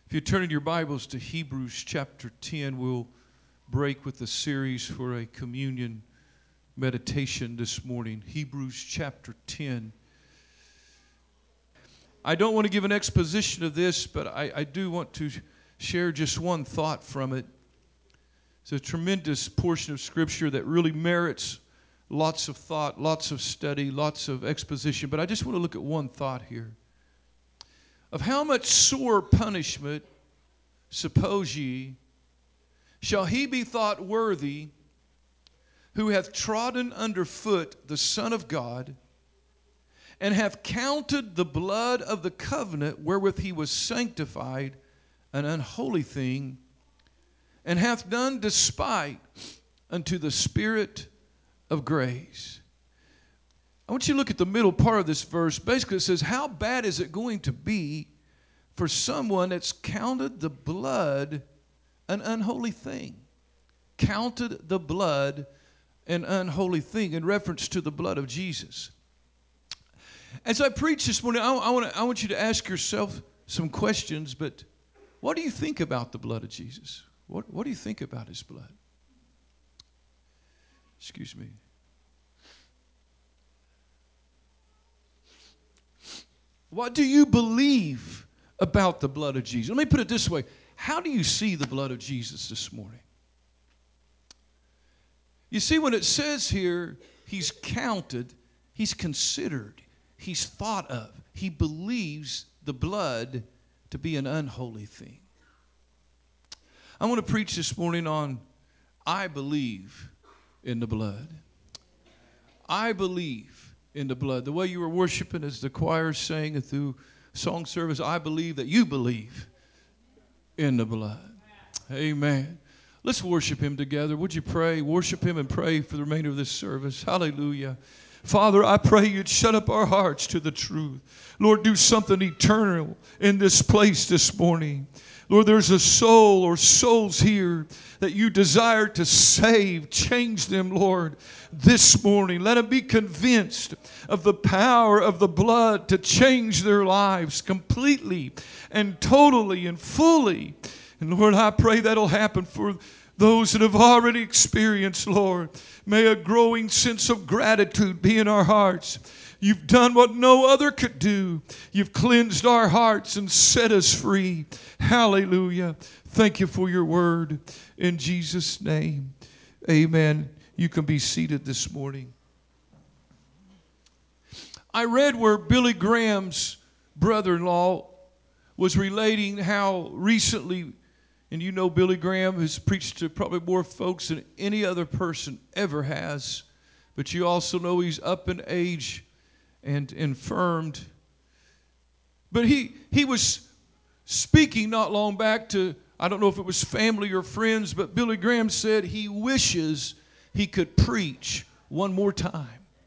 If you turn in your Bibles to Hebrews chapter 10, we'll break with the series for a communion meditation this morning. Hebrews chapter 10. I don't want to give an exposition of this, but I do want to share just one thought from it. It's a tremendous portion of Scripture that really merits lots of thought, lots of study, lots of exposition. But I just want to look at one thought here. Of how much sore punishment, suppose ye, shall he be thought worthy who hath trodden under foot the Son of God, and hath counted the blood of the covenant wherewith he was sanctified an unholy thing, and hath done despite unto the Spirit of grace. I want you to look at the middle part of this verse. Basically, it says, how bad is it going to be for someone that's counted the blood an unholy thing? Counted the blood an unholy thing, in reference to the blood of Jesus. As I preach this morning, I want you to ask yourself some questions, but what do you think about the blood of Jesus? What do you think about his blood? Excuse me. What do you believe about the blood of Jesus? Let me put it this way. How do you see the blood of Jesus this morning? You see, when it says here, he's counted, he's considered, he's thought of. He believes the blood to be an unholy thing. I want to preach this morning on, I believe in the blood. I believe in the blood. The way you were worshiping as the choir sang and through song service, I believe that you believe in the blood. Amen. Let's worship him together. Would you pray? Worship him and pray for the remainder of this service. Hallelujah. Father, I pray you'd shut up our hearts to the truth. Lord, do something eternal in this place this morning. Lord, there's a soul or souls here that you desire to save. Change them, Lord, this morning. Let them be convinced of the power of the blood to change their lives completely and totally and fully. And Lord, I pray that'll happen for those that have already experienced, Lord. May a growing sense of gratitude be in our hearts. You've done what no other could do. You've cleansed our hearts and set us free. Hallelujah. Thank you for your word. In Jesus' name, amen. You can be seated this morning. I read where Billy Graham's brother-in-law was relating how recently, and you know Billy Graham has preached to probably more folks than any other person ever has, but you also know he's up in age and infirmed. But he was speaking not long back to, I don't know if it was family or friends, but Billy Graham said he wishes he could preach one more time.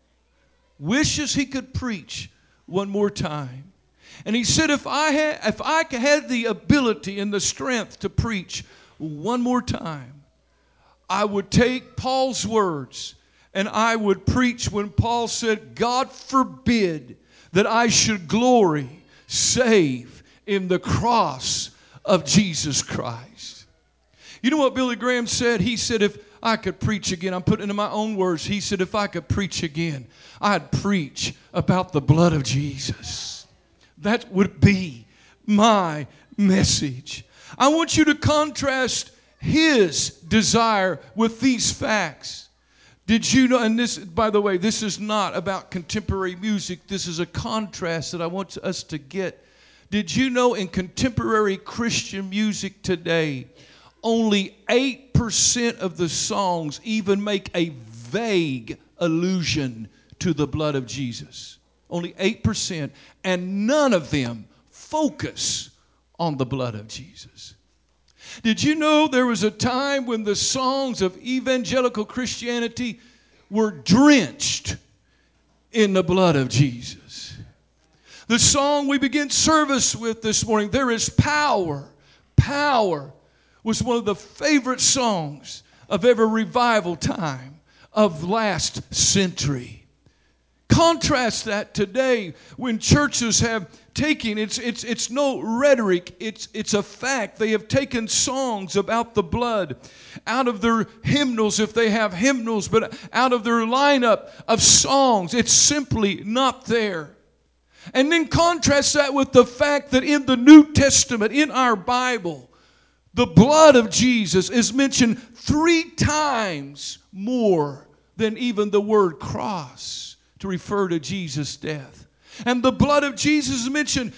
Wishes he could preach one more time. And he said, if I had the ability and the strength to preach one more time, I would take Paul's words and I would preach when Paul said, God forbid that I should glory save in the cross of Jesus Christ. You know what Billy Graham said? He said, if I could preach again, I'm putting it in my own words. He said, if I could preach again, I'd preach about the blood of Jesus. That would be my message. I want you to contrast his desire with these facts. Did you know, and this, by the way, this is not about contemporary music. This is a contrast that I want us to get. Did you know in contemporary Christian music today, only 8% of the songs even make a vague allusion to the blood of Jesus? Only 8%, and none of them focus on the blood of Jesus. Did you know there was a time when the songs of evangelical Christianity were drenched in the blood of Jesus? The song we begin service with this morning, There Is Power. Power was one of the favorite songs of every revival time of last century. Contrast that today when churches have taken, it's no rhetoric, it's a fact. They have taken songs about the blood out of their hymnals, if they have hymnals, but out of their lineup of songs. It's simply not there. And then contrast that with the fact that in the New Testament, in our Bible, the blood of Jesus is mentioned 3 times more than even the word cross to refer to Jesus' death. And the blood of Jesus is mentioned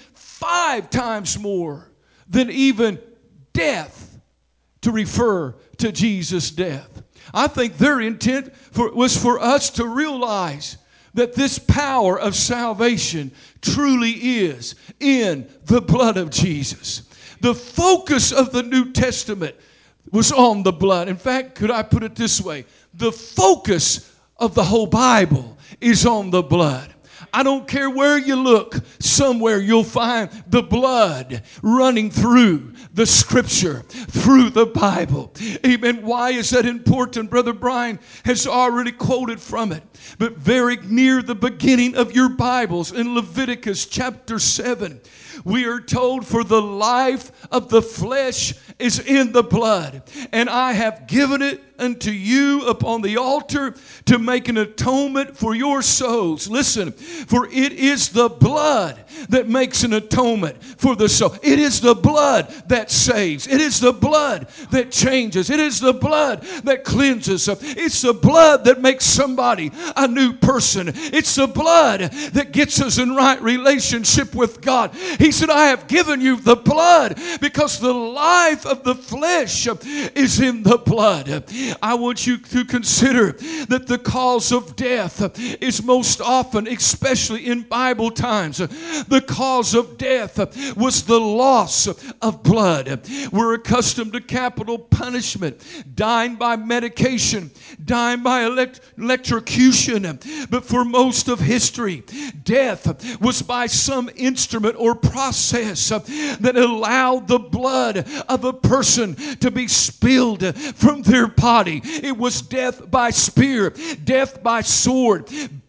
5 times more than even death to refer to Jesus' death. I think their intent was for us to realize that this power of salvation truly is in the blood of Jesus. The focus of the New Testament was on the blood. In fact, could I put it this way? The focus of the whole Bible is on the blood. I don't care where you look, somewhere you'll find the blood running through the Scripture, through the Bible. Amen. Why is that important? Brother Brian has already quoted from it. But very near the beginning of your Bibles, in Leviticus chapter 7, we are told, for the life of the flesh is in the blood, and I have given it unto you upon the altar to make an atonement for your souls. Listen, for it is the blood that makes an atonement for the soul. It is the blood that saves. It is the blood that changes. It is the blood that cleanses. It's the blood that makes somebody a new person. It's the blood that gets us in right relationship with God. He said, I have given you the blood because the life of the flesh is in the blood. I want you to consider that the cause of death is most often, especially in Bible times, the cause of death was the loss of blood. We're accustomed to capital punishment, dying by medication, dying by electrocution. But for most of history, death was by some instrument or process that allowed the blood of a person to be spilled from their body. It was death by spear, death by sword,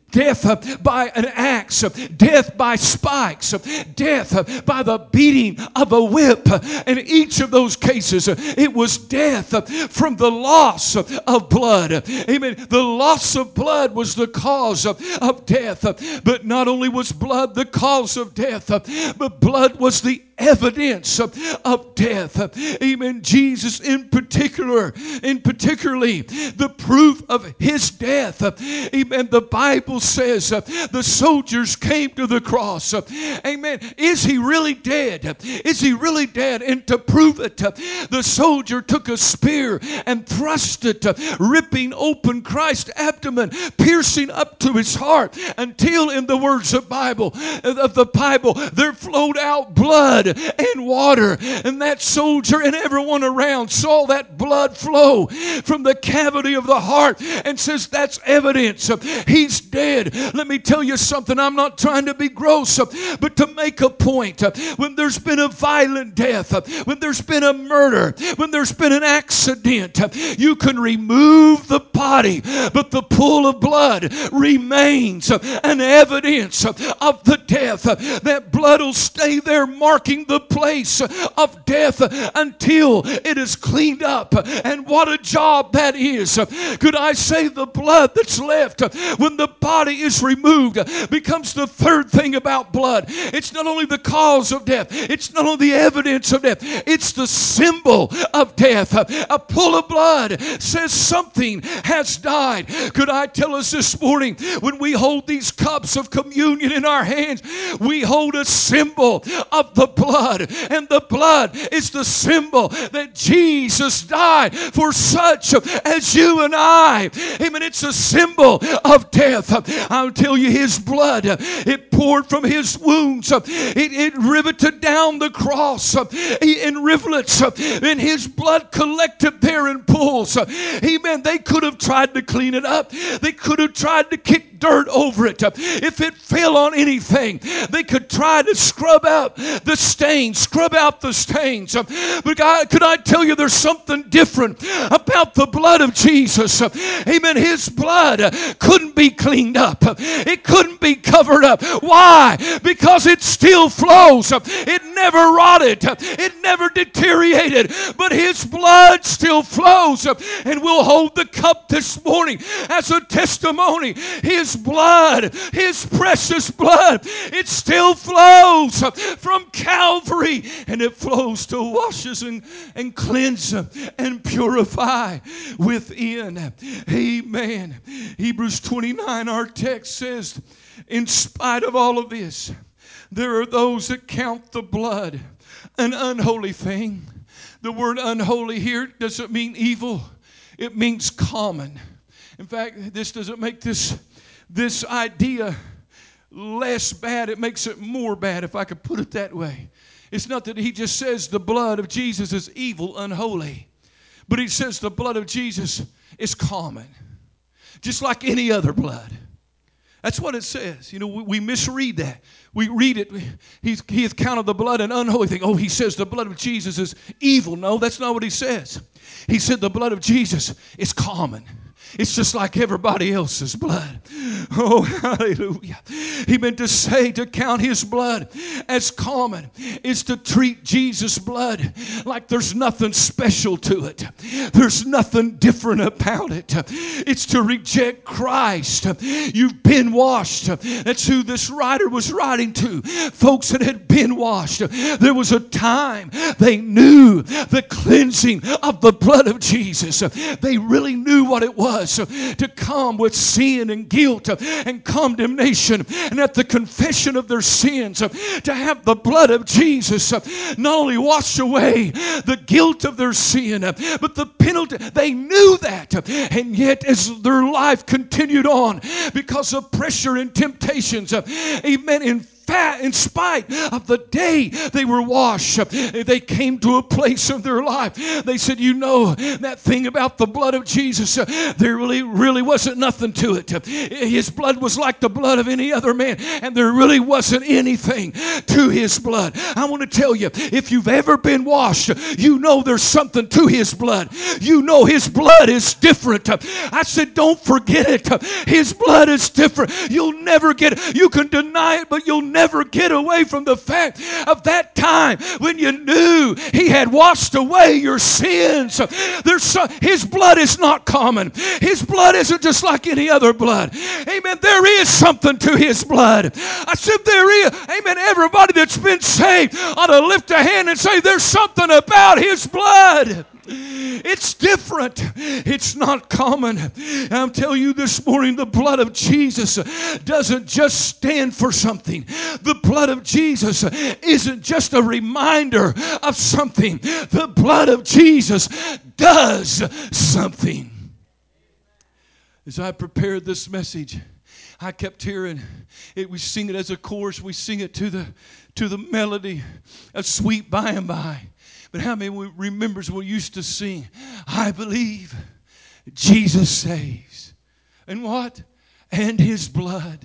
death by an axe, death by spikes, death by the beating of a whip. In each of those cases, it was death from the loss of blood. Amen. The loss of blood was the cause of death. But not only was blood the cause of death, but blood was the evidence of death. Amen. Jesus in particularly the proof of his death. Amen. The Bible says the soldiers came to the cross. Amen. Is he really dead? Is he really dead? And to prove it, the soldier took a spear and thrust it, ripping open Christ's abdomen, piercing up to his heart, until, in the words of the Bible, there flowed out blood and water. And that soldier and everyone around saw that blood flow from the cavity of the heart and says, that's evidence he's dead. Let me tell you something. I'm not trying to be gross, but to make a point. When there's been a violent death, when there's been a murder, when there's been an accident, you can remove the body, but the pool of blood remains an evidence of the death. That blood will stay there marking the place of death until it is cleaned up. And what a job that is. Could I say the blood that's left when the body is removed becomes the third thing about blood. It's not only the cause of death, it's not only the evidence of death, it's the symbol of death. A pool of blood says something has died. Could I tell us this morning, when we hold these cups of communion in our hands, we hold a symbol of the blood, and the blood is the symbol that Jesus died for such as you and I. Amen. It's a symbol of death. I'll tell you, his blood, it poured from his wounds. It riveted down the cross in rivulets, and his blood collected there in pools. Amen. They could have tried to clean it up. They could have tried to kick kick dirt over it, if it fell on anything, they could try to scrub out the stains. But God, could I tell you there's something different about the blood of Jesus? Amen. His blood couldn't be cleaned up. It couldn't be covered up. Why? Because it still flows. It never rotted. It never deteriorated. But His blood still flows. And we'll hold the cup this morning as a testimony. His blood, His precious blood, it still flows from Calvary, and it flows to wash us and cleanse and purify within. Amen. Hebrews 29, our text says, in spite of all of this, there are those that count the blood an unholy thing. The word unholy here doesn't mean evil. It means common. In fact, this doesn't make this idea less bad. It makes it more bad, if I could put it that way. It's not that he just says the blood of Jesus is evil, unholy. But he says the blood of Jesus is common. Just like any other blood. That's what it says. You know, we misread that. We read it. He hath counted the blood an unholy thing. Oh, he says the blood of Jesus is evil. No, that's not what he says. He said the blood of Jesus is common. It's just like everybody else's blood. Oh, hallelujah. He meant to say to count His blood as common is to treat Jesus' blood like there's nothing special to it. There's nothing different about it. It's to reject Christ. You've been washed. That's who this writer was writing to. Folks that had been washed. There was a time they knew the cleansing of the blood of Jesus. They really knew what it was to come with sin and guilt and condemnation, and at the confession of their sins, to have the blood of Jesus not only wash away the guilt of their sin, but the penalty. They knew that, and yet as their life continued on because of pressure and temptations, amen, in spite of the day they were washed, they came to a place in their life. They said, you know, that thing about the blood of Jesus, there really wasn't nothing to it. His blood was like the blood of any other man, and there really wasn't anything to His blood. I want to tell you, if you've ever been washed, you know there's something to His blood. You know His blood is different. I said, don't forget it. His blood is different. You'll never get it. You can deny it, but you'll never get away from the fact of that time when you knew He had washed away your sins. His blood is not common. His blood isn't just like any other blood. Amen. There is something to His blood. I said there is. Amen. Everybody that's been saved ought to lift a hand and say there's something about His blood. It's different. It's not common. I'm telling you this morning, the blood of Jesus doesn't just stand for something. The blood of Jesus isn't just a reminder of something. The blood of Jesus does something. As I prepared this message, I kept hearing it. We sing it as a chorus. We sing it to the melody of Sweet By and By. But how many remembers we used to sing, I believe Jesus saves. And what? And His blood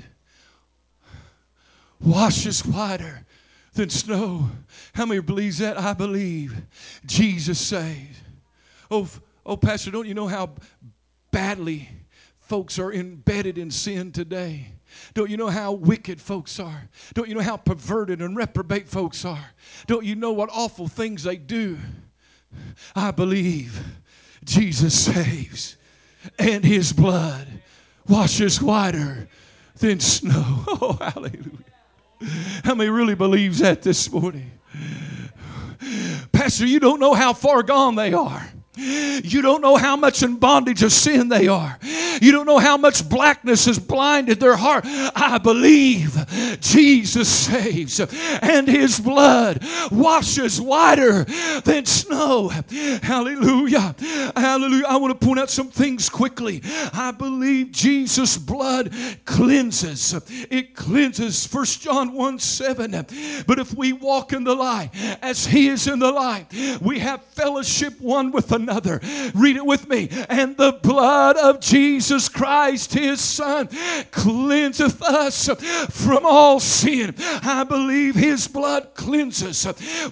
washes whiter than snow. How many believes that? I believe Jesus saves. Oh, Pastor, don't you know how badly folks are embedded in sin today? Don't you know how wicked folks are? Don't you know how perverted and reprobate folks are? Don't you know what awful things they do? I believe Jesus saves, and His blood washes whiter than snow. Oh, hallelujah. How many really believes that this morning? Pastor, you don't know how far gone they are. You don't know how much in bondage of sin they are. You don't know how much blackness has blinded their heart. I believe Jesus saves, and His blood washes whiter than snow. Hallelujah. Hallelujah. I want to point out some things quickly. I believe Jesus' blood cleanses. It cleanses. 1 John 1:7. But if we walk in the light as He is in the light, we have fellowship one with another. Read it with me. And the blood of Jesus Jesus Christ, His Son, cleanseth us from all sin. I believe His blood cleanses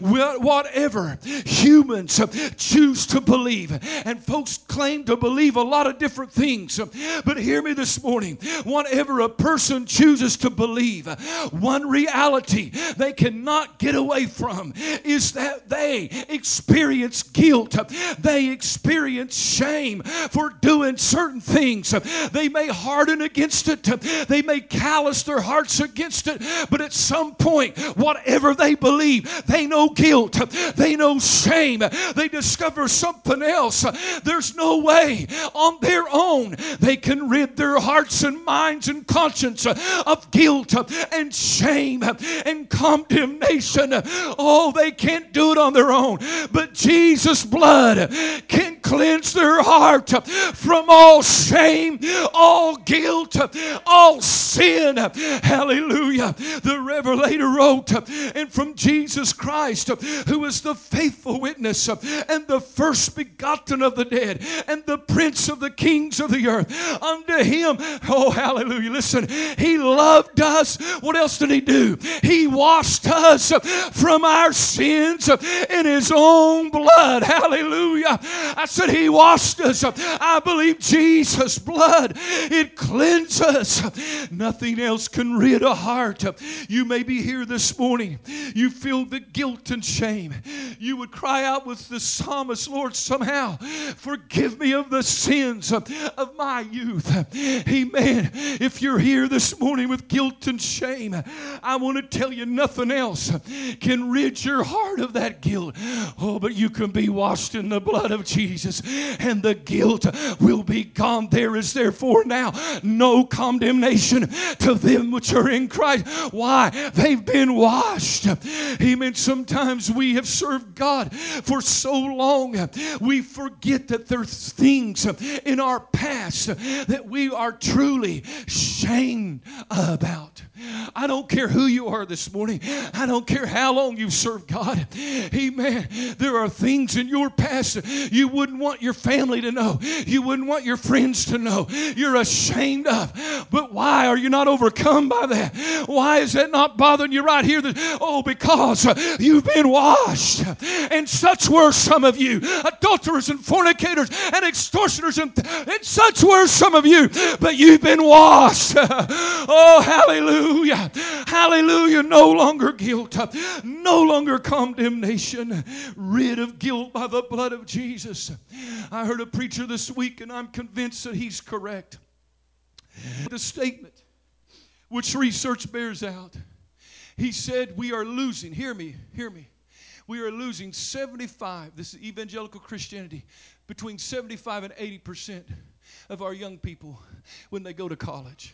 whatever humans choose to believe. And folks claim to believe a lot of different things. But hear me this morning. Whatever a person chooses to believe, one reality they cannot get away from is that they experience guilt. They experience shame for doing certain things. They may harden against it. They may callous their hearts against it. But at some point, whatever they believe, they know guilt. They know shame. They discover something else. There's no way on their own they can rid their hearts and minds and conscience of guilt and shame and condemnation. Oh, they can't do it on their own. But Jesus' blood can cleanse their heart from all shame, all guilt, all sin. Hallelujah. The Revelator wrote, and from Jesus Christ, who is the faithful witness and the first begotten of the dead and the prince of the kings of the earth, unto Him, oh hallelujah, listen, He loved us. What else did He do? He washed us from our sins in His own blood. Hallelujah. I said He washed us. I believe Jesus' blood, it cleanses. Nothing else can rid a heart. You may be here this morning. You feel the guilt and shame. You would cry out with the psalmist, Lord, somehow forgive me of the sins of my youth. Amen. If you're here this morning with guilt and shame, I want to tell you nothing else can rid your heart of that guilt. Oh, but you can be washed in the blood of Jesus and the guilt will be gone. There is therefore now no condemnation to them which are in Christ. Why? They've been washed. Amen. Sometimes we have served God for so long, we forget that there's things in our past that we are truly shamed about. I don't care who you are this morning. I don't care how long you've served God. Amen. There are things in your past you wouldn't want your family to know. You wouldn't want your friends to know. You're ashamed of. But why are you not overcome by that? Why is that not bothering you right here? Oh, because you've been washed. And such were some of you. Adulterers and fornicators and extortioners and such were some of you. But you've been washed. Oh, hallelujah. Hallelujah. No longer guilt. No longer condemnation. Rid of guilt by the blood of Jesus. I heard a preacher this week and I'm convinced that he's correct. The statement which research bears out. He said we are losing, hear me. We are losing 75, this is evangelical Christianity, between 75 and 80% of our young people when they go to college.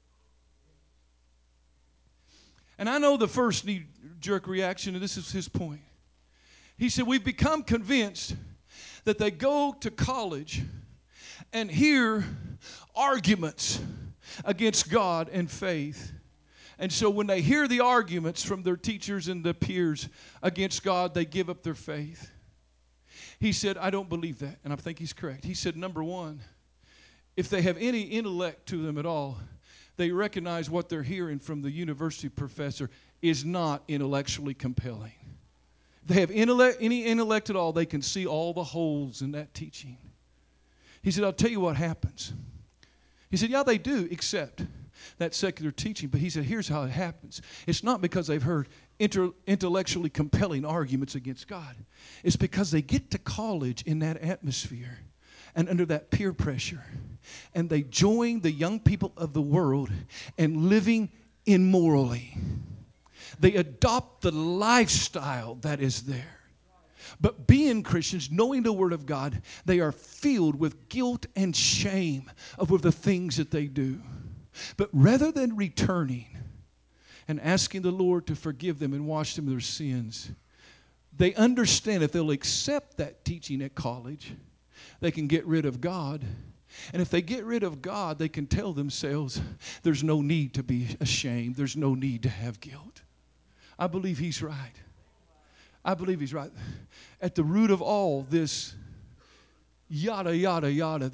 And I know the first knee-jerk reaction, and this is his point. He said, we've become convinced that they go to college and hear arguments against God and faith. And so when they hear the arguments from their teachers and the peers against God, they give up their faith. He said, I don't believe that. And I think he's correct. He said, number one, if they have any intellect to them at all, they recognize what they're hearing from the university professor is not intellectually compelling. If they have any intellect at all, they can see all the holes in that teaching. He said, I'll tell you what happens. He said, yeah, they do accept that secular teaching. But he said, here's how it happens. It's not because they've heard intellectually compelling arguments against God. It's because they get to college in that atmosphere and under that peer pressure. And they join the young people of the world and living immorally. They adopt the lifestyle that is there. But being Christians, knowing the Word of God, they are filled with guilt and shame over the things that they do. But rather than returning and asking the Lord to forgive them and wash them of their sins, they understand if they'll accept that teaching at college, they can get rid of God. And if they get rid of God, they can tell themselves there's no need to be ashamed. There's no need to have guilt. I believe he's right. I believe he's right. At the root of all this yada, yada, yada that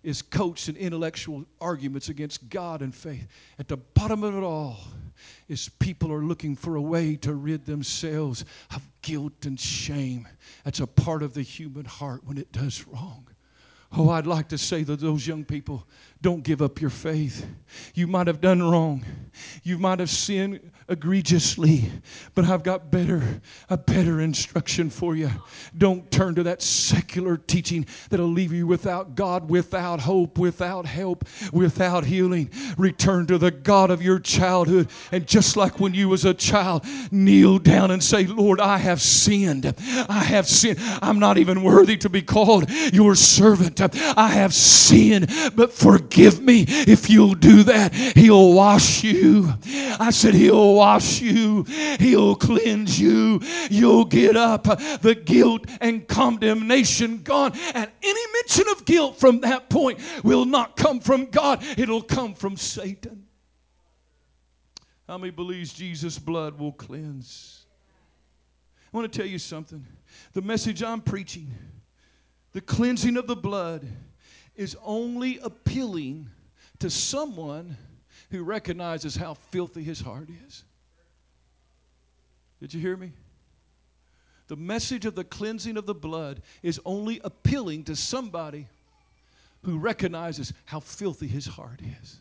is coached in intellectual arguments against God and faith. At the bottom of it all is people are looking for a way to rid themselves of guilt and shame. That's a part of the human heart when it does wrong. Oh, I'd like to say to those young people, don't give up your faith. You might have done wrong. You might have sinned egregiously, but I've got a better instruction for you. Don't turn to that secular teaching that'll leave you without God, without hope, without help, without healing. Return to the God of your childhood, and just like when you was a child, kneel down and say, Lord, I have sinned. I have sinned. I'm not even worthy to be called your servant. I have sinned, but forgive me. If you'll do that, He'll wash you. I said He'll wash you. He'll cleanse you. You'll get up. The guilt and condemnation gone. And any mention of guilt from that point will not come from God. It'll come from Satan. How many believes Jesus' blood will cleanse? I want to tell you something. The message I'm preaching, the cleansing of the blood, is only appealing to someone who recognizes how filthy his heart is. Did you hear me? The message of the cleansing of the blood is only appealing to somebody who recognizes how filthy his heart is.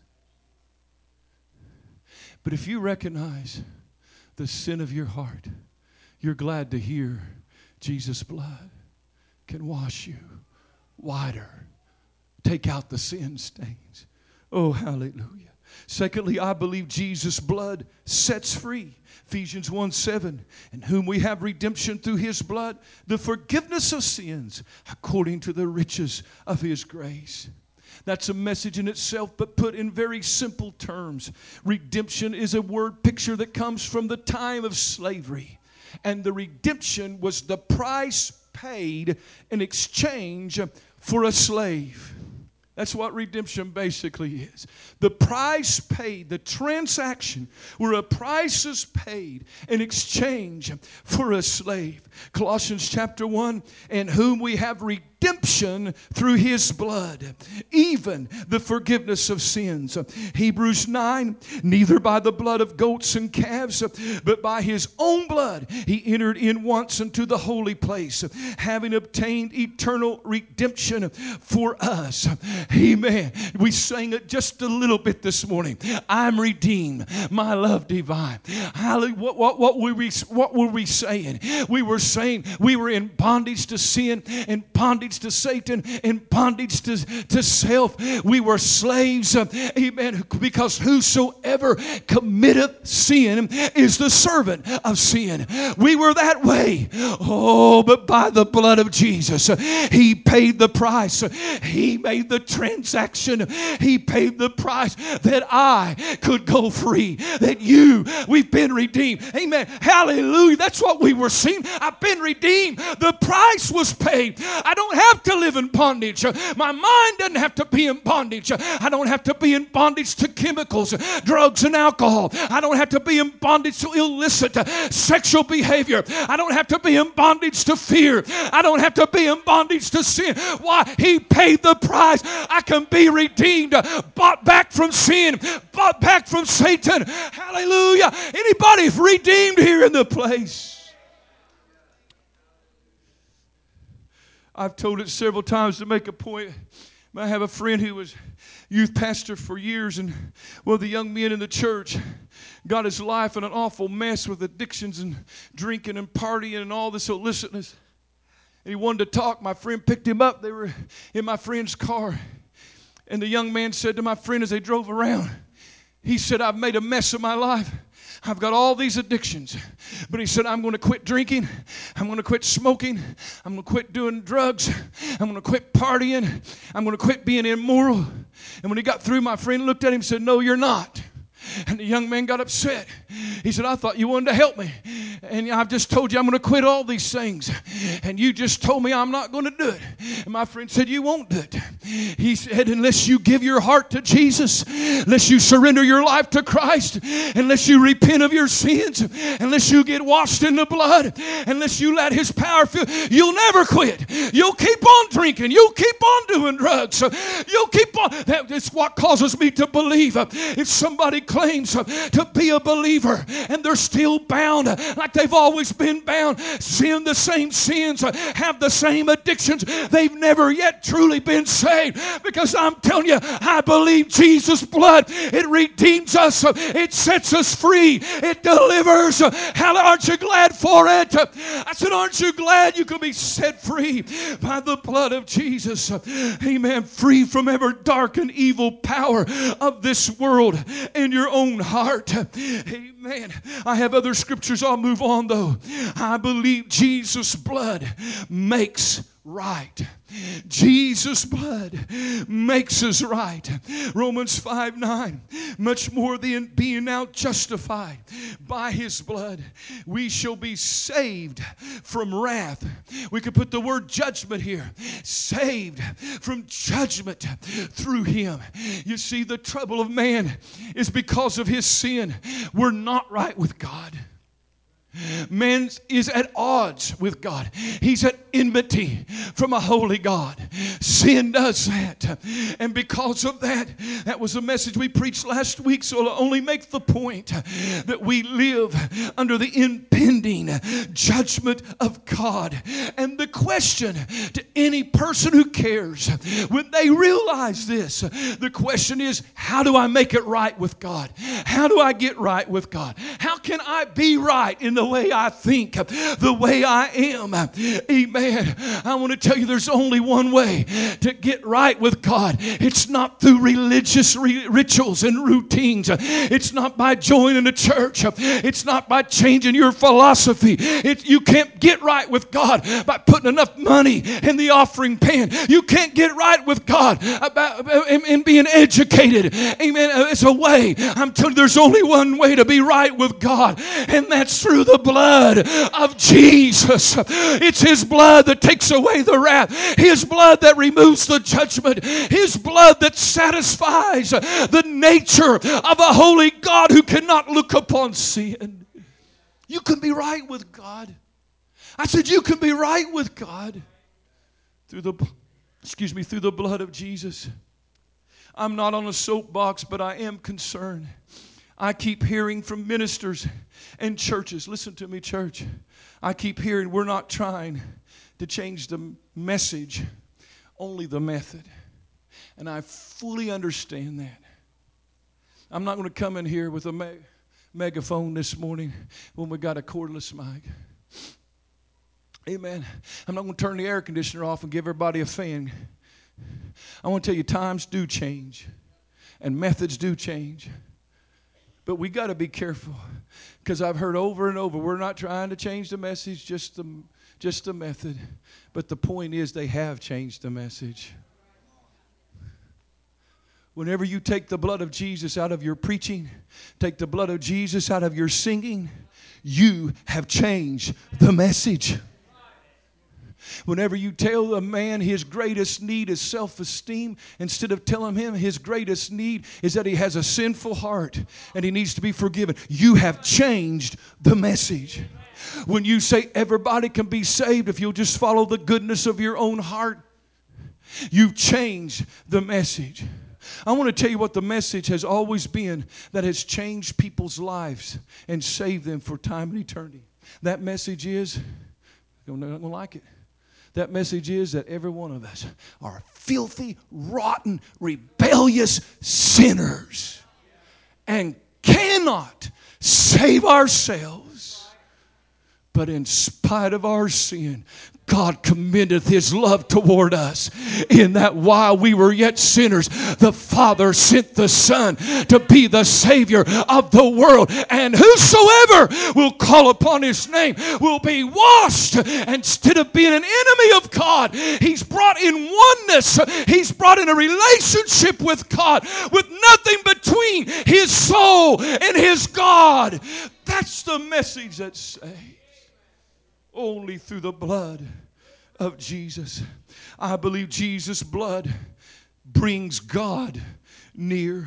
But if you recognize the sin of your heart, you're glad to hear Jesus' blood can wash you whiter, take out the sin stains. Oh, hallelujah. Secondly, I believe Jesus' blood sets free. Ephesians 1:7, in whom we have redemption through His blood, the forgiveness of sins according to the riches of His grace. That's a message in itself, but put in very simple terms. Redemption is a word picture that comes from the time of slavery. And the redemption was the price paid in exchange for a slave. That's what redemption basically is. The price paid, the transaction where a price is paid in exchange for a slave. Colossians chapter 1, in whom we have redemption through His blood, even the forgiveness of sins. Hebrews 9, neither by the blood of goats and calves, but by His own blood He entered in once into the holy place, having obtained eternal redemption for us. Amen. We sang it just a little bit this morning. I'm redeemed, my love divine. What were we saying? We were saying we were in bondage to sin, in bondage to Satan, in bondage to self. We were slaves, amen, because whosoever committeth sin is the servant of sin. We were that way. Oh, but by the blood of Jesus, He paid the price. He made the transaction. He paid the price that I could go free, that we've been redeemed. Amen. Hallelujah. That's what we were seeing. I've been redeemed. The price was paid. I don't have to live in bondage. My mind doesn't have to be in bondage. I don't have to be in bondage to chemicals, drugs, and alcohol. I don't have to be in bondage to illicit sexual behavior. I don't have to be in bondage to fear. I don't have to be in bondage to sin. Why? He paid the price. I can be redeemed, bought back from sin, bought back from Satan. Hallelujah. Anybody redeemed here in the place? I've told it several times to make a point. I have a friend who was youth pastor for years, and one of the young men in the church got his life in an awful mess with addictions and drinking and partying and all this illicitness. And he wanted to talk. My friend picked him up. They were in my friend's car. And the young man said to my friend as they drove around, he said, I've made a mess of my life. I've got all these addictions. But he said, I'm going to quit drinking. I'm going to quit smoking. I'm going to quit doing drugs. I'm going to quit partying. I'm going to quit being immoral. And when he got through, my friend looked at him and said, no, you're not. And the young man got upset. He said, I thought you wanted to help me. And I've just told you I'm going to quit all these things. And you just told me I'm not going to do it. And my friend said, you won't do it. He said, unless you give your heart to Jesus, unless you surrender your life to Christ, unless you repent of your sins, unless you get washed in the blood, unless you let His power fill, you'll never quit. You'll keep on drinking. You'll keep on doing drugs. You'll keep on. That's what causes me to believe. If somebody claims to be a believer and they're still bound like they've always been bound, sin the same sins, have the same addictions, they've never yet truly been saved. Because I'm telling you, I believe Jesus' blood, it redeems us, it sets us free, it delivers. Aren't you glad for it? I said, aren't you glad you can be set free by the blood of Jesus? Amen. Free from every dark and evil power of this world in your own heart. Amen. I have other scriptures. I'll move on though. I believe Jesus' blood makes right. Jesus' blood makes us right. Romans 5:9. Much more than being now justified by His blood, we shall be saved from wrath. We could put the word judgment here. Saved from judgment through Him. You see, the trouble of man is because of his sin, we're not right with God. Man is at odds with God. He's at enmity from a holy God. Sin does that. And because of that, that was a message we preached last week, so I'll only make the point that we live under the impending judgment of God. And the question to any person who cares, when they realize this, the question is, how do I make it right with God? How do I get right with God? How can I be right in the way I think, the way I am? Amen. I want to tell you there's only one way to get right with God. It's not through religious rituals and routines. It's not by joining a church. It's not by changing your philosophy. You can't get right with God by putting enough money in the offering pan. You can't get right with God in being educated. Amen. It's a way. I'm telling you, there's only one way to be right with God, and that's through the blood of Jesus. It's His blood that takes away the wrath. His blood that removes the judgment. His blood that satisfies the nature of a holy God who cannot look upon sin. You can be right with God. I said you can be right with God through the blood of Jesus. I'm not on a soapbox, but I am concerned. I keep hearing from ministers and churches. Listen to me, church. I keep hearing we're not trying to change the message, only the method. And I fully understand that. I'm not going to come in here with a megaphone this morning when we got a cordless mic. Amen. I'm not going to turn the air conditioner off and give everybody a fan. I want to tell you, times do change and methods do change. But we got to be careful, because I've heard over and over, we're not trying to change the message, just the method. But the point is, they have changed the message. Whenever you take the blood of Jesus out of your preaching, take the blood of Jesus out of your singing, you have changed the message. Whenever you tell a man his greatest need is self-esteem, instead of telling him his greatest need is that he has a sinful heart and he needs to be forgiven, you have changed the message. When you say everybody can be saved if you'll just follow the goodness of your own heart, you've changed the message. I want to tell you what the message has always been that has changed people's lives and saved them for time and eternity. That message is, you're not going to like it. That message is that every one of us are filthy, rotten, rebellious sinners and cannot save ourselves. But in spite of our sin, God commendeth His love toward us, in that while we were yet sinners, the Father sent the Son to be the Savior of the world. And whosoever will call upon His name will be washed. Instead of being an enemy of God, He's brought in oneness. He's brought in a relationship with God, with nothing between His soul and His God. That's the message that saves. Only through the blood of Jesus. I believe Jesus' blood brings God near.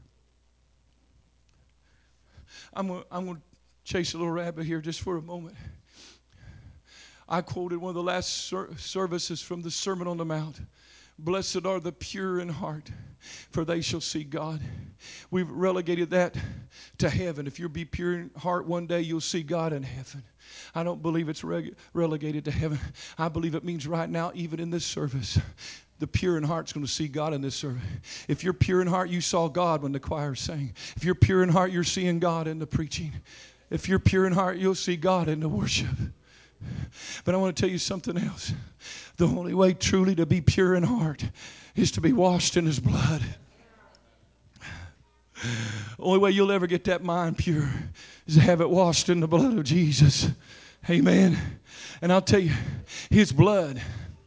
I'm going to chase a little rabbit here just for a moment. I quoted one of the last services from the Sermon on the Mount. Blessed are the pure in heart, for they shall see God. We've relegated that to heaven. If you'll be pure in heart one day, you'll see God in heaven. I don't believe it's relegated to heaven. I believe it means right now, even in this service, the pure in heart's going to see God in this service. If you're pure in heart, you saw God when the choir sang. If you're pure in heart, you're seeing God in the preaching. If you're pure in heart, you'll see God in the worship. But I want to tell you something else. The only way truly to be pure in heart is to be washed in His blood. The only way you'll ever get that mind pure is to have it washed in the blood of Jesus. Amen. And I'll tell you, His blood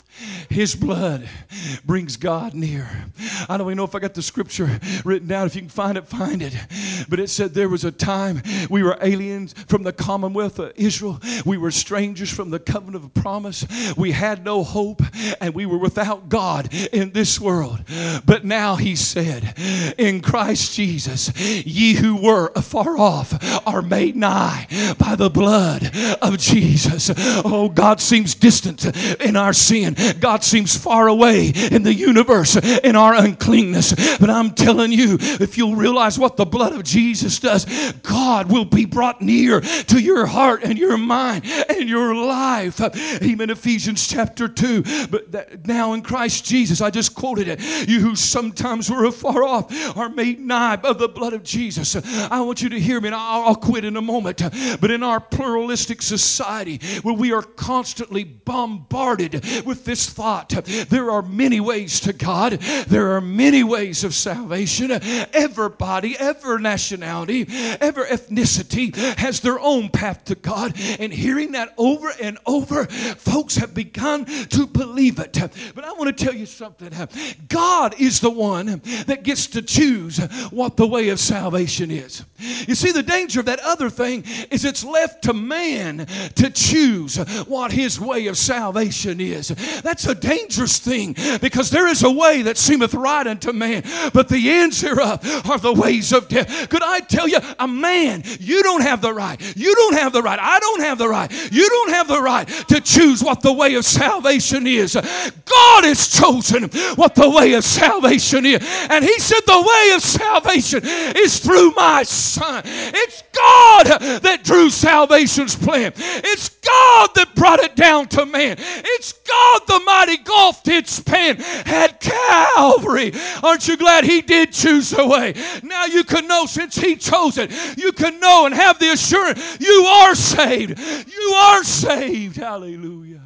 brings God near. I don't even know if I got the scripture written down. If you can find it, find it. But it said there was a time we were aliens from the commonwealth of Israel. We were strangers from the covenant of promise. We had no hope, and we were without God in this world. But now He said, in Christ Jesus, ye who were afar off are made nigh by the blood of Jesus. Oh, God seems distant in our sin. God seems far away in the universe in our uncleanness. But I'm telling you, if you'll realize what the blood of Jesus does, God will be brought near to your heart and your mind and your life. Even Ephesians chapter 2. But now in Christ Jesus, I just quoted it. You who sometimes were afar off are made nigh by the blood of Jesus. I want you to hear me, and I'll quit in a moment. But in our pluralistic society, where we are constantly bombarded with this thought, there are many ways to God. There are many ways of salvation. Everybody, every nationality, every ethnicity has their own path to God. And hearing that over and over, folks have begun to believe it. But I want to tell you something. God is the one that gets to choose what the way of salvation is. You see, the danger of that other thing is it's left to man to choose what his way of salvation is. That's a dangerous thing, because there is a way that seemeth right unto man, but the ends thereof are the ways of death. Could I tell you, a man, you don't have the right. You don't have the right. I don't have the right. You don't have the right to choose what the way of salvation is. God has chosen what the way of salvation is. And He said the way of salvation is through my Son. It's God that drew salvation's plan. It's God that brought it down to man. It's God the mighty gulf did span at Calvary. Aren't you glad He did choose the way? Now you can know, since He chose it, you can know and have the assurance you are saved. You are saved. Hallelujah.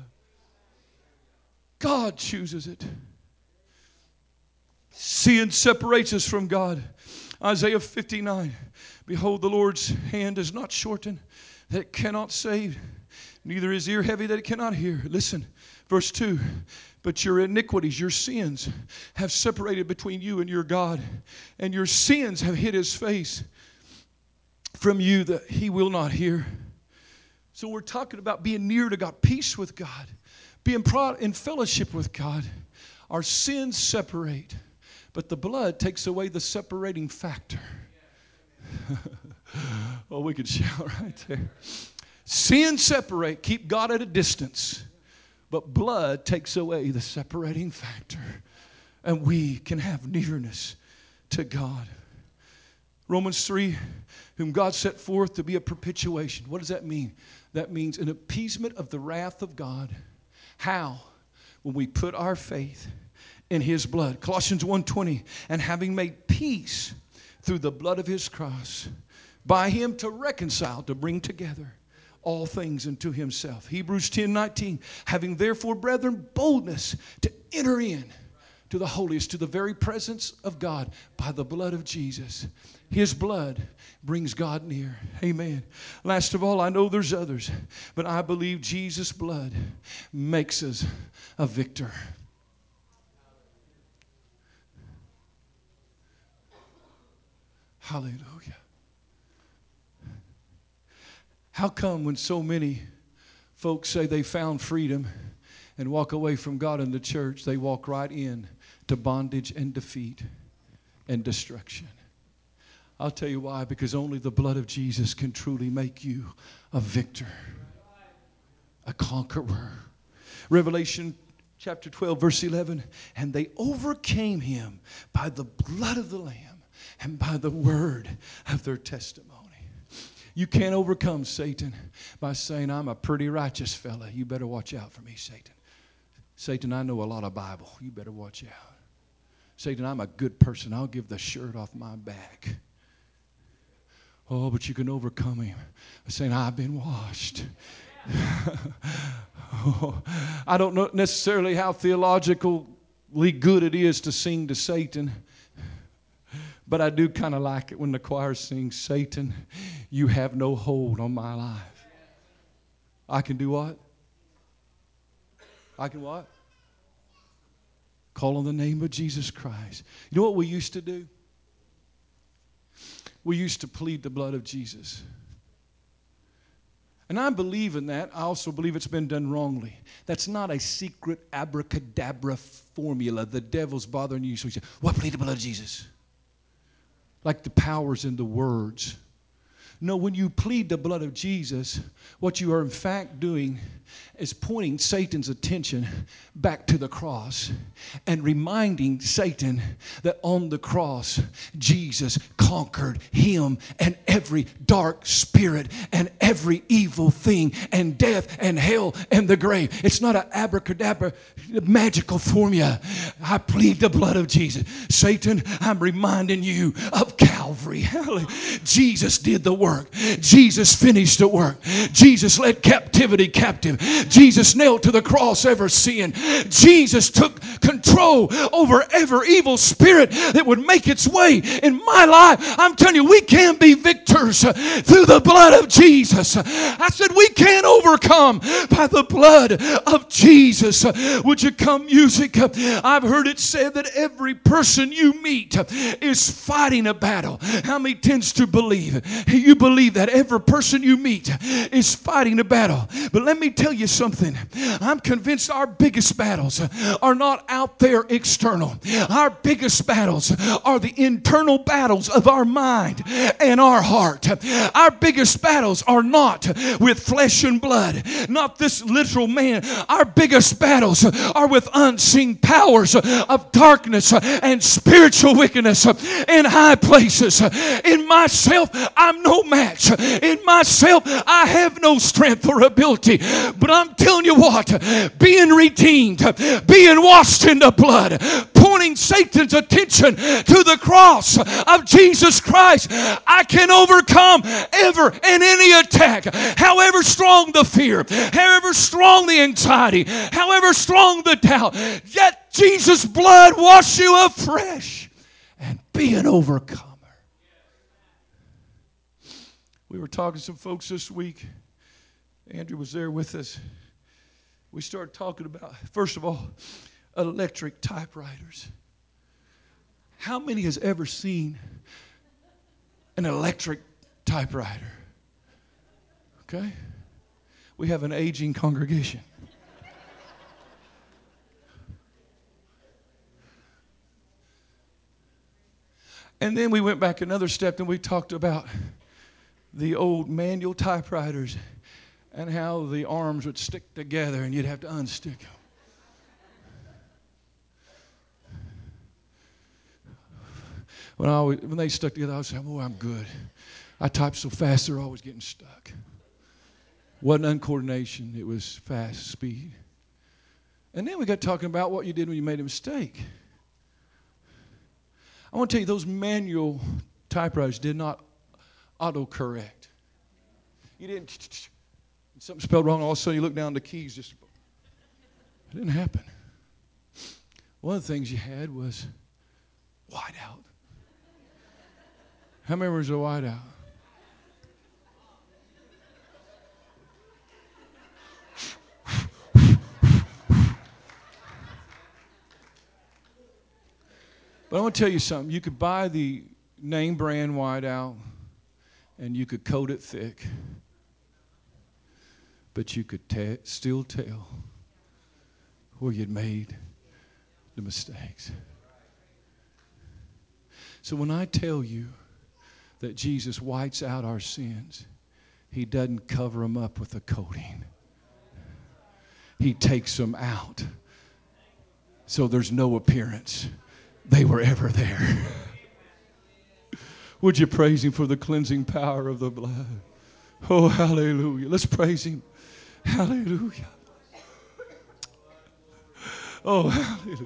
God chooses it. Sin separates us from God. Isaiah 59. Behold, the Lord's hand is not shortened that it cannot save, neither is ear heavy that it cannot hear. Listen, verse 2. But your iniquities, your sins, have separated between you and your God, and your sins have hid His face from you that He will not hear. So we're talking about being near to God, peace with God, being in fellowship with God. Our sins separate, but the blood takes away the separating factor. Oh, we could shout right there. Sin separate, keep God at a distance. But blood takes away the separating factor. And we can have nearness to God. Romans 3, whom God set forth to be a propitiation. What does that mean? That means an appeasement of the wrath of God. How? When we put our faith in His blood. Colossians 1:20, and having made peace through the blood of His cross, by Him to reconcile, to bring together all things unto himself. Hebrews 10:19. Having therefore, brethren, boldness to enter in to the holiest, to the very presence of God by the blood of Jesus. His blood brings God near. Amen. Last of all, I know there's others, but I believe Jesus' blood makes us a victor. Hallelujah. How come when so many folks say they found freedom and walk away from God in the church, they walk right in to bondage and defeat and destruction? I'll tell you why. Because only the blood of Jesus can truly make you a victor, a conqueror. Revelation chapter 12, verse 11. And they overcame him by the blood of the Lamb and by the word of their testimony. You can't overcome Satan by saying, I'm a pretty righteous fella. You better watch out for me, Satan. Satan, I know a lot of Bible. You better watch out. Satan, I'm a good person. I'll give the shirt off my back. Oh, but you can overcome him by saying, I've been washed. Oh, I don't know necessarily how theologically good it is to sing to Satan. But I do kind of like it when the choir sings, Satan, you have no hold on my life. I can do what? I can what? Call on the name of Jesus Christ. You know what we used to do? We used to plead the blood of Jesus. And I believe in that. I also believe it's been done wrongly. That's not a secret abracadabra formula. The devil's bothering you. So he says, well, plead the blood of Jesus. Like the powers in the words. No, when you plead the blood of Jesus, what you are in fact doing is pointing Satan's attention back to the cross and reminding Satan that on the cross, Jesus conquered him and every dark spirit and every evil thing and death and hell and the grave. It's not an abracadabra magical formula. I plead the blood of Jesus. Satan, I'm reminding you of Calvary. Jesus did the work. Jesus finished the work. Jesus led captivity captive. Jesus nailed to the cross every sin. Jesus took control over every evil spirit that would make its way in my life. I'm telling you, we can be victors through the blood of Jesus. I said we can overcome by the blood of Jesus. Would you come, music? I've heard it said that every person you meet is fighting a battle. How many tends to believe? You believe that every person you meet is fighting a battle. But let me tell you something. I'm convinced our biggest battles are not out there external. Our biggest battles are the internal battles of our mind and our heart. Our biggest battles are not with flesh and blood, not this literal man. Our biggest battles are with unseen powers of darkness and spiritual wickedness in high places. In myself, I'm no match. In myself, I have no strength or ability. But I'm telling you what, being redeemed, being washed in the blood, pointing Satan's attention to the cross of Jesus Christ, I can overcome ever and any attack, however strong the fear, however strong the anxiety, however strong the doubt. Yet Jesus' blood wash you afresh and be an overcomer. We were talking to some folks this week. Andrew was there with us. We started talking about, first of all, electric typewriters. How many has ever seen an electric typewriter? Okay? We have an aging congregation. And then we went back another step and we talked about the old manual typewriters and how the arms would stick together and you'd have to unstick them. When they stuck together, I was saying, oh, I'm good. I type so fast, they're always getting stuck. Wasn't uncoordination, it was fast speed. And then we got talking about what you did when you made a mistake. I want to tell you, those manual typewriters did not autocorrect. You didn't Something spelled wrong. All of a sudden you look down, the keys just... It didn't happen. One of the things you had was whiteout. How many was a whiteout? But I want to tell you something. You could buy the name brand whiteout and you could coat it thick, but you could still tell where you'd made the mistakes. So when I tell you that Jesus whites out our sins, he doesn't cover them up with a coating. He takes them out so there's no appearance they were ever there. Would you praise him for the cleansing power of the blood? Oh, hallelujah. Let's praise him. Hallelujah. Oh, hallelujah.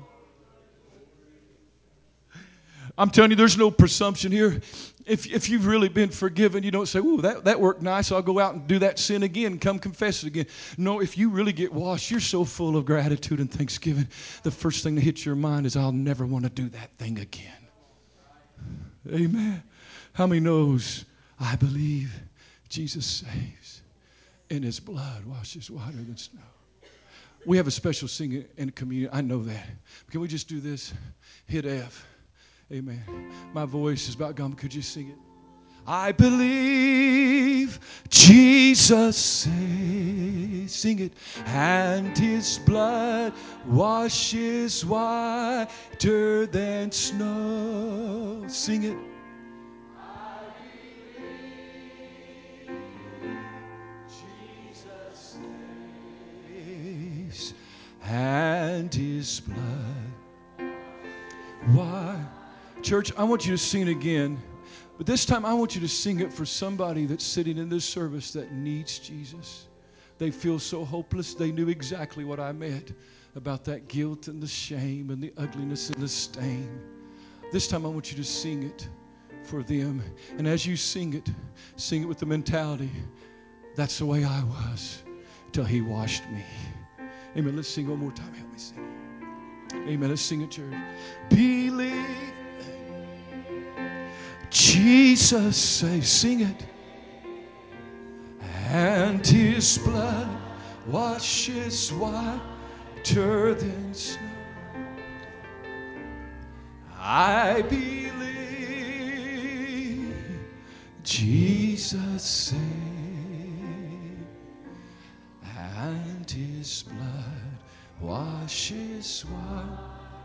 I'm telling you, there's no presumption here. If you've really been forgiven, you don't say, ooh, that worked nice, I'll go out and do that sin again and come confess it again. No, if you really get washed, you're so full of gratitude and thanksgiving, the first thing that hits your mind is, I'll never want to do that thing again. Amen. How many knows, I believe Jesus saves, and his blood washes whiter than snow. We have a special singing in communion. I know that. Can we just do this? Hit F. Amen. My voice is about gone. Could you sing it? I believe Jesus saves. Sing it. And his blood washes whiter than snow. Sing it. I believe Jesus saves. And his blood. Why? Church, I want you to sing it again. But this time I want you to sing it for somebody that's sitting in this service that needs Jesus. They feel so hopeless. They knew exactly what I meant about that guilt and the shame and the ugliness and the stain. This time I want you to sing it for them. And as you sing it with the mentality, that's the way I was till he washed me. Amen. Let's sing one more time. Help me sing. Amen. Let's sing it, church. Believe Jesus saves. Sing it. And his blood washes whiter than snow. I believe Jesus saves. And his blood washes white.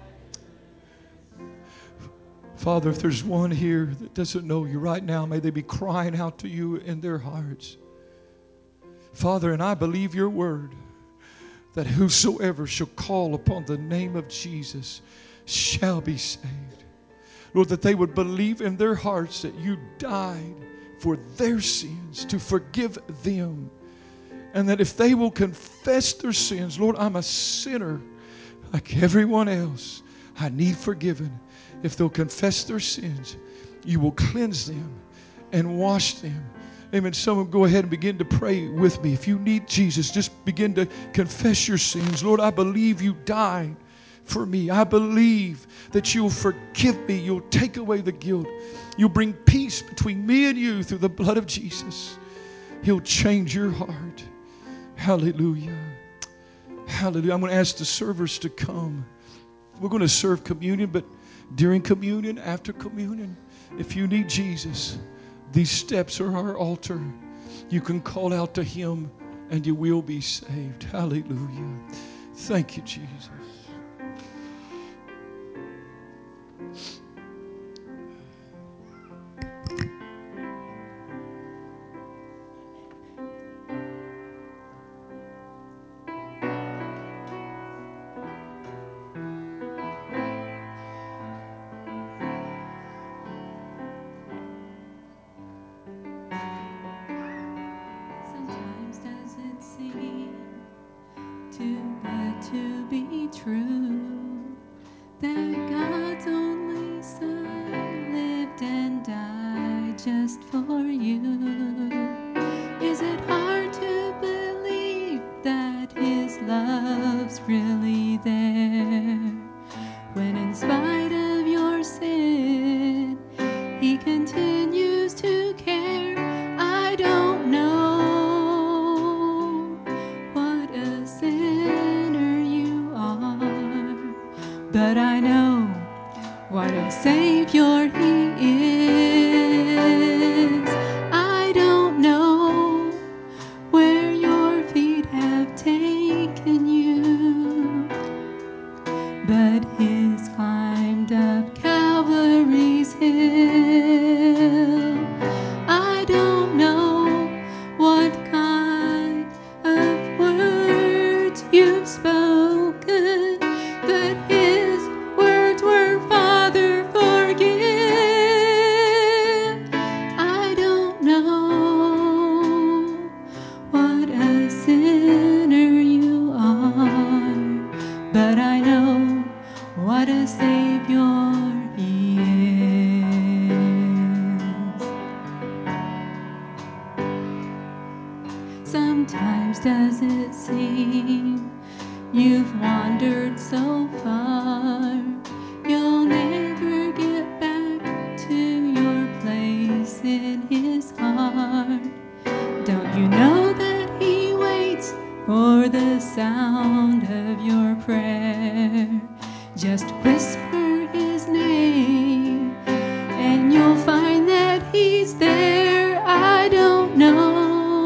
Father, if there's one here that doesn't know you right now, may they be crying out to you in their hearts. Father, and I believe your word that whosoever shall call upon the name of Jesus shall be saved. Lord, that they would believe in their hearts that you died for their sins, to forgive them. And that if they will confess their sins, Lord, I'm a sinner like everyone else. I need forgiven. If they'll confess their sins, you will cleanse them and wash them. Amen. Someone go ahead and begin to pray with me. If you need Jesus, just begin to confess your sins. Lord, I believe you died for me. I believe that you'll forgive me. You'll take away the guilt. You'll bring peace between me and you through the blood of Jesus. He'll change your heart. Hallelujah. Hallelujah. I'm going to ask the servers to come. We're going to serve communion, but during communion, after communion, if you need Jesus, these steps are our altar. You can call out to him and you will be saved. Hallelujah. Thank you, Jesus. Sometimes does it seem too good to be true that God's only Son lived and died just for you? Is it hard to believe love's really there. When in spite of your sin, He continues to care. I don't know what a sinner you are, but I know what a Savior He is. I don't know where your feet have taken you, but His climbed up Calvary's hill. I don't know what kind of words you've spoken, but His words were, Father, forgive. I don't know what a sinner you are, but I know what a Savior He is. Sometimes does it seem you've wandered so far, you'll never get back to your place in His heart. Don't you know that He waits for the sound of your prayer? Just whisper His name and you'll find that He's there. I don't know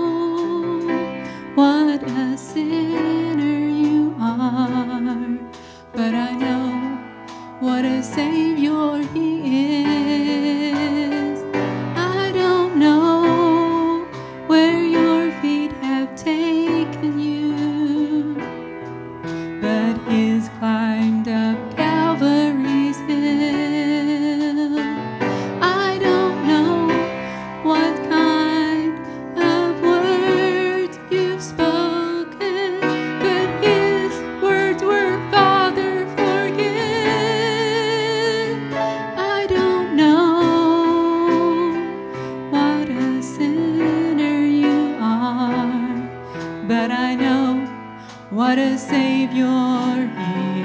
what a sinner you are, but I know what a Savior He is. I don't know where your feet have taken you, but His climbed up Calvary's hill. I don't know what kind of words you've spoken, but His words were, Father, forgive. I don't know what a sinner you are, but I know what a Savior He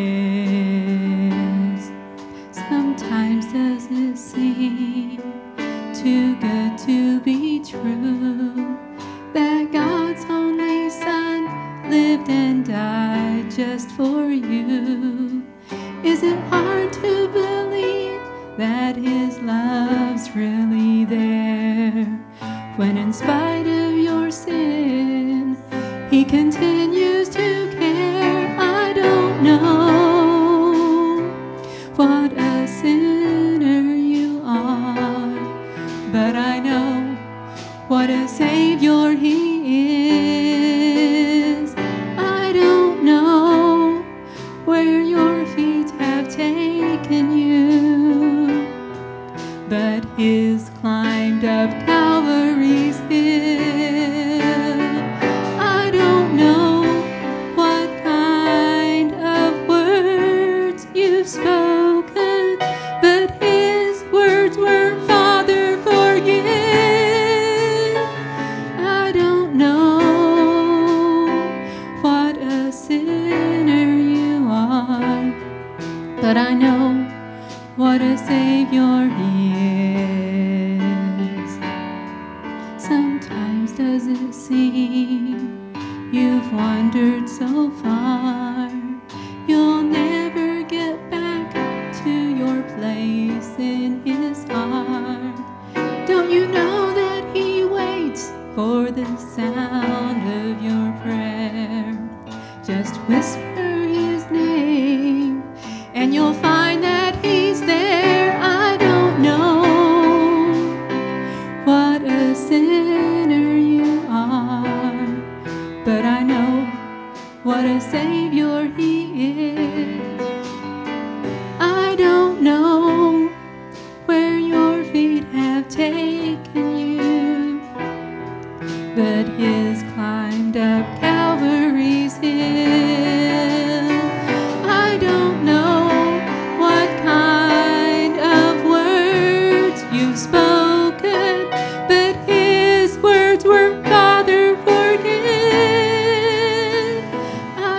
is. Sometimes does it seem too good to be true that God's only Son lived and died just for you? Is it hard to believe that His love's really there, when in spite of your sin He continues to care? I don't know what a sinner you are, but I know what a Savior He is. I don't know where your feet have taken you, but His climbed up Calvary's hill. I don't know what kind of words you've spoken, but His words were, Father, forgive. I don't know what a sinner you are, but I know what a Savior He is. Sometimes does it seem you've wandered so far, you'll never get back to your place in His heart? Don't you know that He waits for the sound of your prayer? Just whisper His name and you'll find that He's there. I don't know what a sinner you are, but I know what a Savior He is. I don't know where your feet have taken you, but His climbed up Calvary's hill. I don't know what kind of words you've spoken, but His words were, Father, forgive. I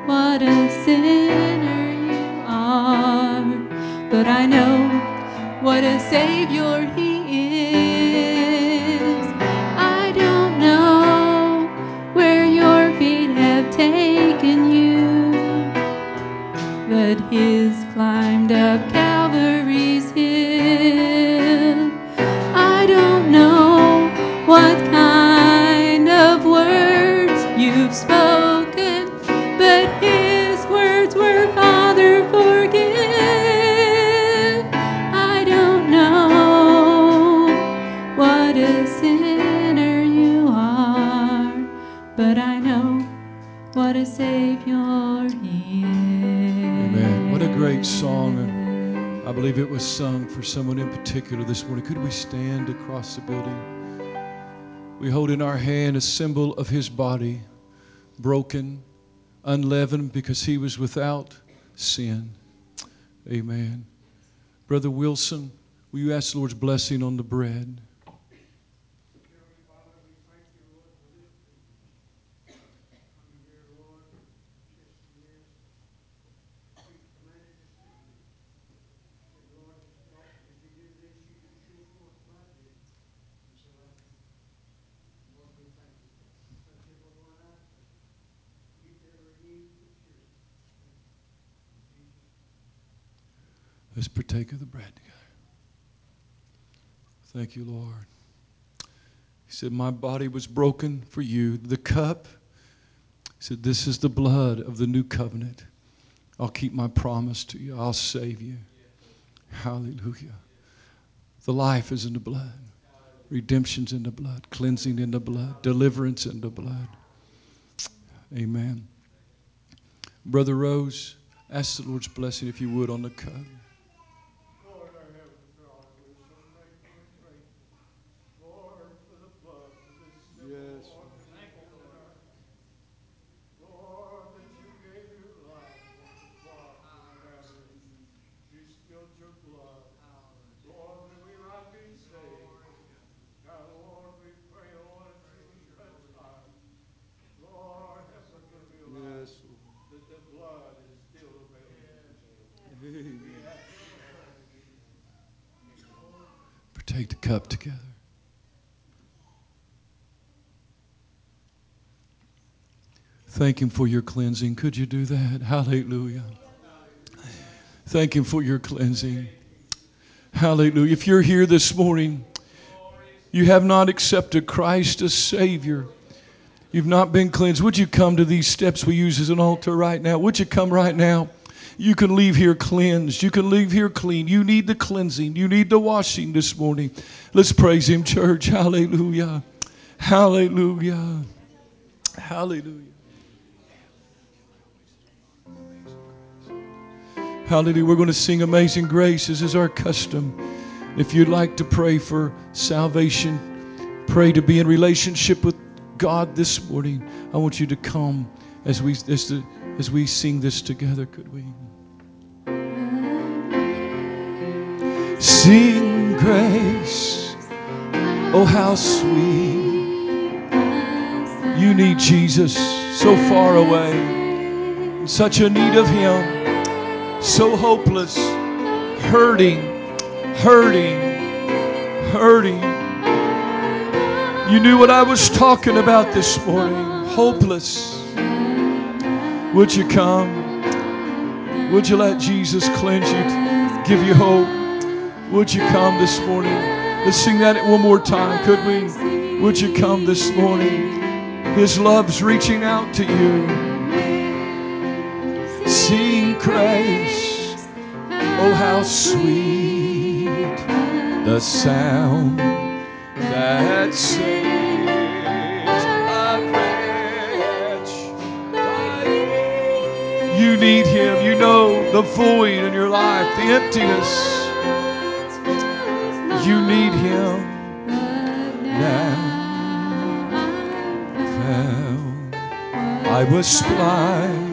what a sinner you are, but I know what a Savior He is. I don't know where your feet have taken you, but His climbed up Calvary's hill. I don't know what kind of words you've spoken, but His words were, Father, forgive. I don't know what a sinner you are, but I know what a Savior He is. Amen. What a great song. I believe it was sung for someone in particular this morning. Could we stand across the building? We hold in our hand a symbol of His body, broken, unleavened, because He was without sin. Amen. Brother Wilson, will you ask the Lord's blessing on the bread? Let's partake of the bread together. Thank you, Lord. He said, my body was broken for you. The cup, He said, this is the blood of the new covenant. I'll keep my promise to you. I'll save you. Hallelujah. The life is in the blood. Redemption's in the blood. Cleansing in the blood. Deliverance in the blood. Amen. Brother Rose, ask the Lord's blessing, if you would, on the cup. Lord, our Heavenly Father, we're so thankful and grateful, Lord, for the blood, for this symbol, Yes, Lord, that we hold in our hand. Lord, that you gave your life on the cross of Calvary. You spilled your blood, Lord, that we might be saved. Now, Lord, we pray, Lord, that you would touch lives. Lord, help them to realize that the blood is still available today. We ask in the holy name of Jesus. Partake the cup together. Thank Him for your cleansing. Could you do that? Hallelujah. Thank Him for your cleansing. Hallelujah. If you're here this morning, you have not accepted Christ as Savior, you've not been cleansed, would you come to these steps we use as an altar right now? Would you come right now? You can leave here cleansed. You can leave here clean. You need the cleansing. You need the washing this morning. Let's praise Him, church. Hallelujah. Hallelujah. Hallelujah. Hallelujah. We're going to sing Amazing Grace. This is our custom. If you'd like to pray for salvation, pray to be in relationship with God this morning, I want you to come as we sing this together. Could we? Sing grace, oh how sweet. You need Jesus, so far away, in such a need of Him. So hopeless, hurting. You knew what I was talking about this morning. Hopeless. Would you come? Would you let Jesus cleanse you, give you hope? Would you come this morning? Let's sing that one more time, could we? Would you come this morning? His love's reaching out to you. Sing grace, oh how sweet the sound that saves a wretch like me. You need Him. You know the void in your life, the emptiness. You need Him now. Found. I was blind.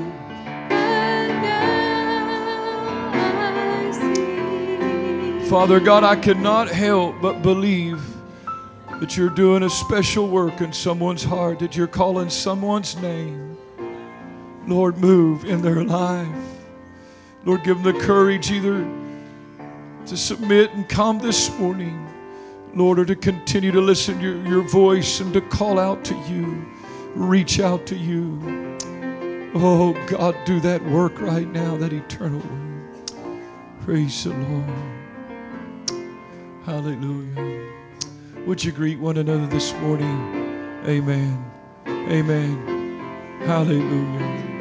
Father God, I cannot help but believe that you're doing a special work in someone's heart, that you're calling someone's name. Lord, move in their life. Lord, give them the courage either to submit and come this morning, Lord, or to continue to listen to your voice and to call out to you, reach out to you. Oh, God, do that work right now, that eternal work. Praise the Lord. Hallelujah. Would you greet one another this morning? Amen. Amen. Hallelujah.